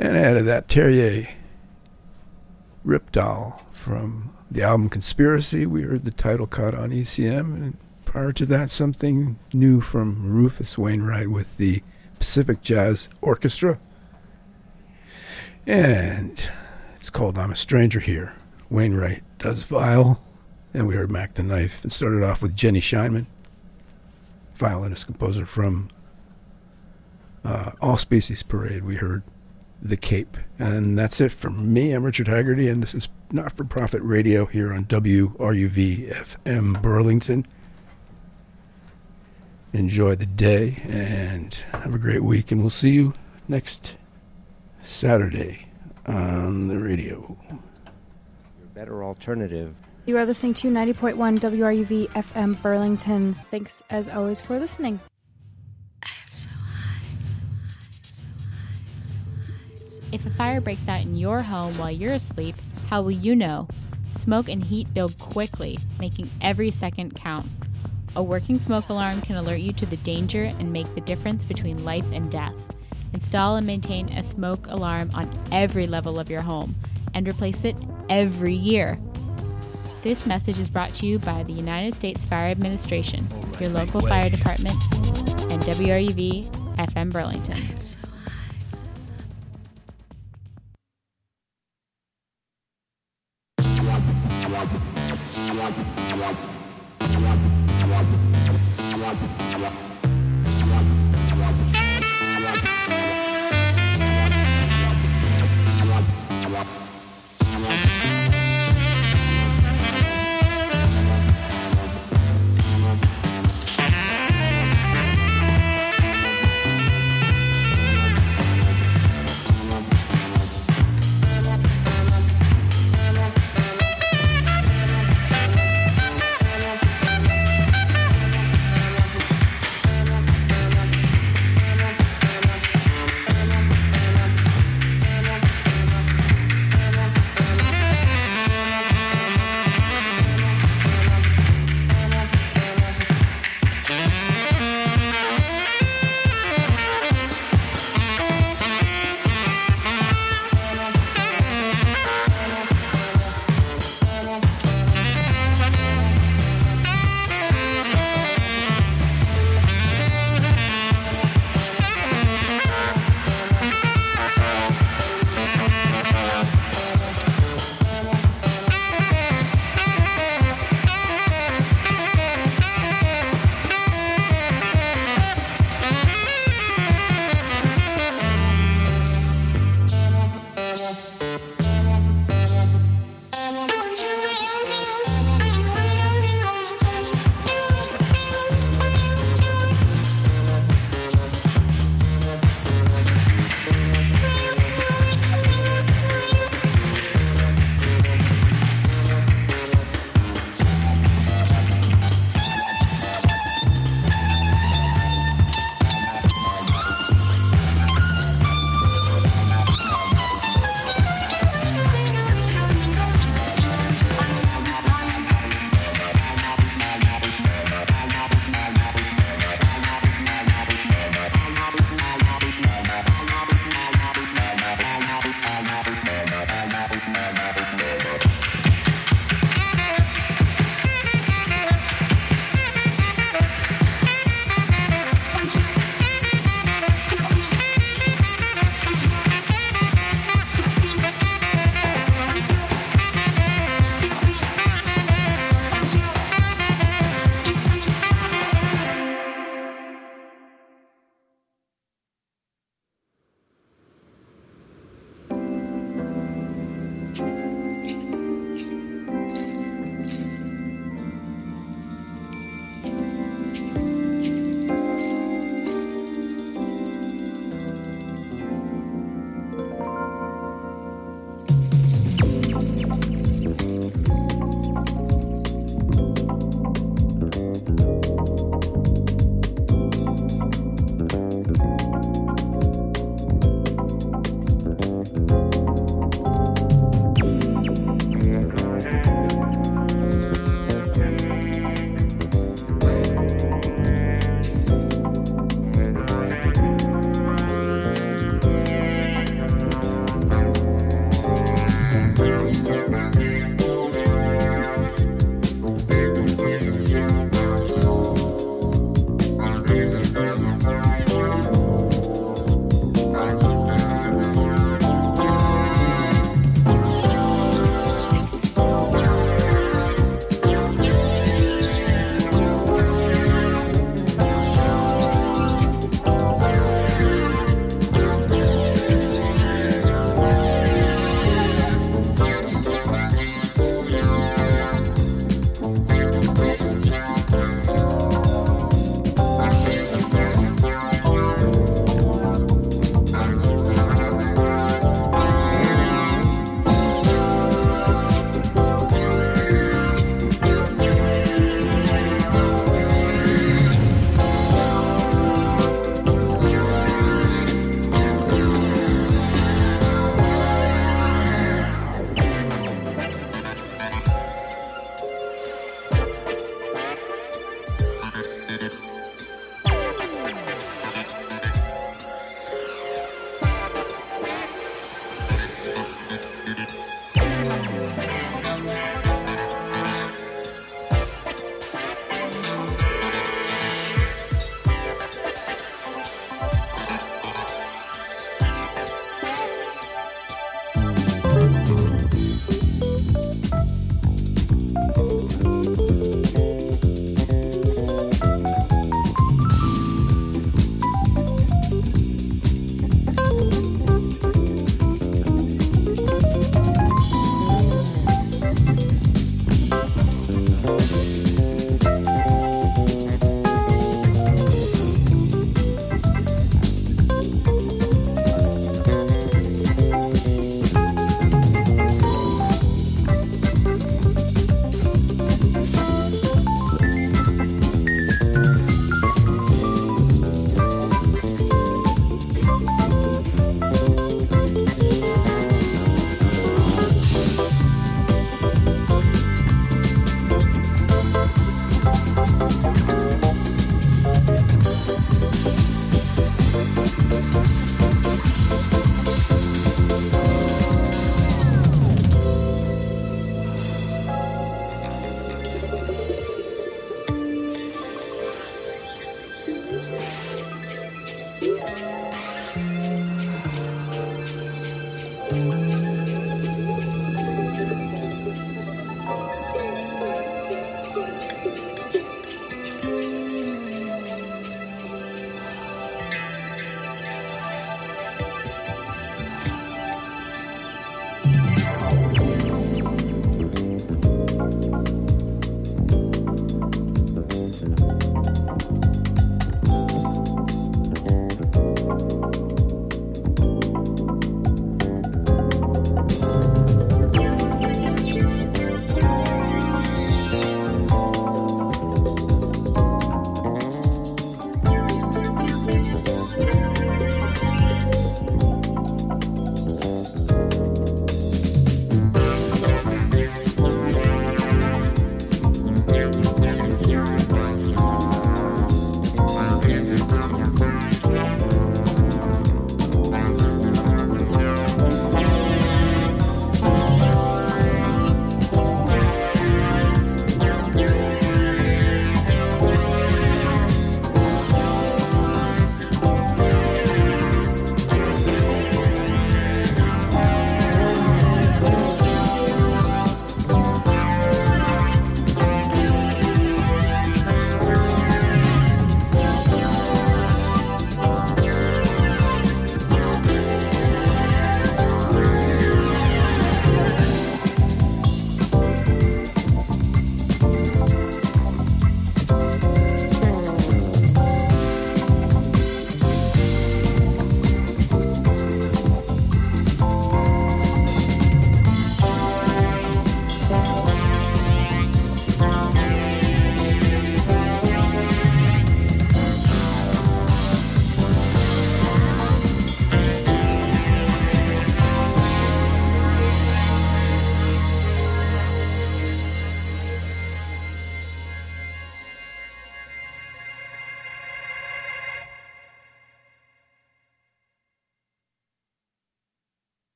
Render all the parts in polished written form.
And out of that, Terrier Ripdahl from the album Conspiracy. We heard the title cut on ECM. And prior to that, something new from Rufus Wainwright with the Pacific Jazz Orchestra. And it's called I'm a Stranger Here. Wainwright does viol. And we heard Mac the Knife. And started off with Jenny Scheinman, violinist composer from All Species Parade. We heard The Cape. And that's it from me. I'm Richard Haggerty, and this is Not-for-Profit Radio here on WRUV-FM Burlington. Enjoy the day and have a great week, and we'll see you next Saturday on the radio. Your better alternative. You are listening to 90.1 WRUV-FM Burlington. Thanks, as always, for listening. If a fire breaks out in your home while you're asleep, how will you know? Smoke and heat build quickly, making every second count. A working smoke alarm can alert you to the danger and make the difference between life and death. Install and maintain a smoke alarm on every level of your home, and replace it every year. This message is brought to you by the United States Fire Administration, your local fire department, and WRUV-FM Burlington.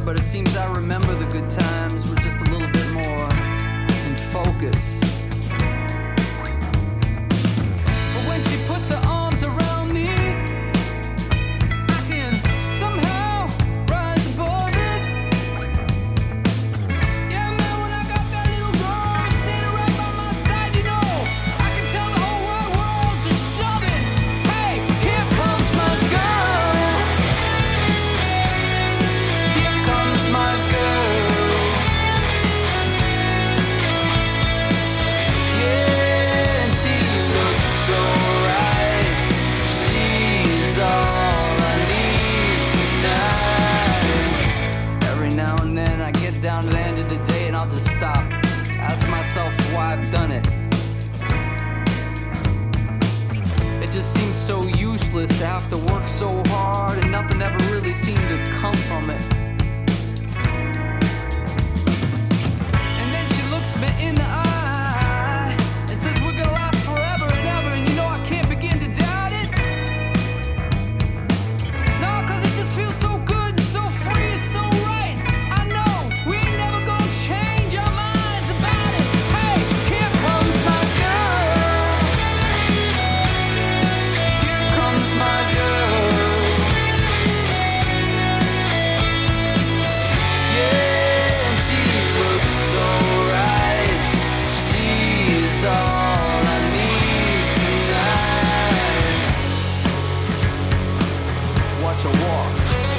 But it seems I remember the good times were just a little bit more in focus. But when she puts her arms around me, I can somehow rise above it. Yeah, man, when I got that little girl standing right by my side, you know, I can tell the whole wide world to shove it. Hey, here comes my girl. Here comes my girl. Yeah, she looks so right. She's all I need tonight. Every now and then I get down to the end of the day and I'll just stop, ask myself why I've done it. It just seems so useless to have to work so hard and nothing ever really seemed to come from it. And then she looks me in the eye and says we're gonna last forever and ever, and you know I can't begin to doubt it. No, 'cause it just feels so good and so free and so right. I know we ain't never gonna change our minds about it. Hey, here comes my girl. Here comes my girl. Yeah, she looks so right. She's all I need tonight. Watch her walk.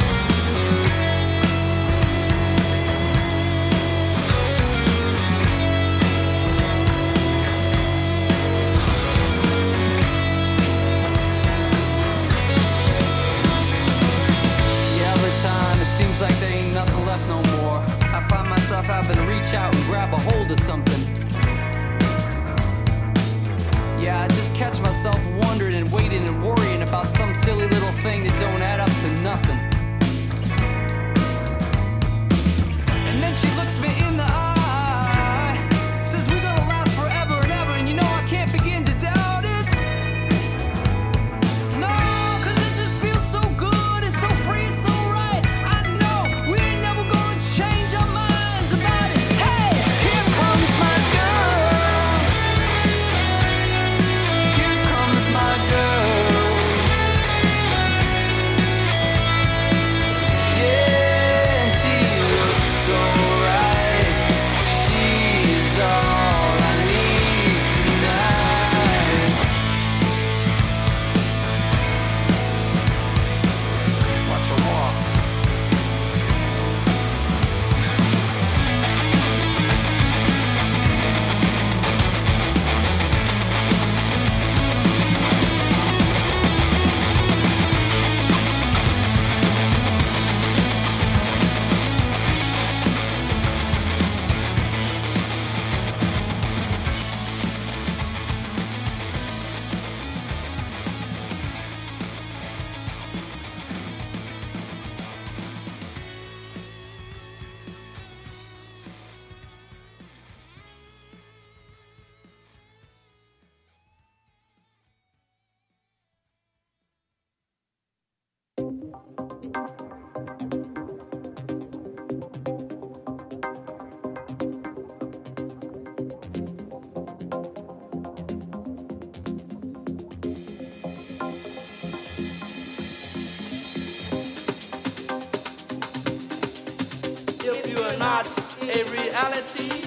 Yeah, every time it seems like there ain't nothing left no more, I find myself having to reach out and grab a hold of something. Yeah, I just catch myself wondering and waiting and worrying about some silly little thing that don't add up to nothing. And then she looks me in the eye, says we're gonna last forever and ever, and you know I can't begin to doubt it. No, 'cause it just feels so good and so free and so right. I know we ain't never gonna change our minds about it. Hey, here comes my girl. Here comes my girl. Yeah, she looks so right. She's all I need tonight. Watch her walk. If you are not a reality,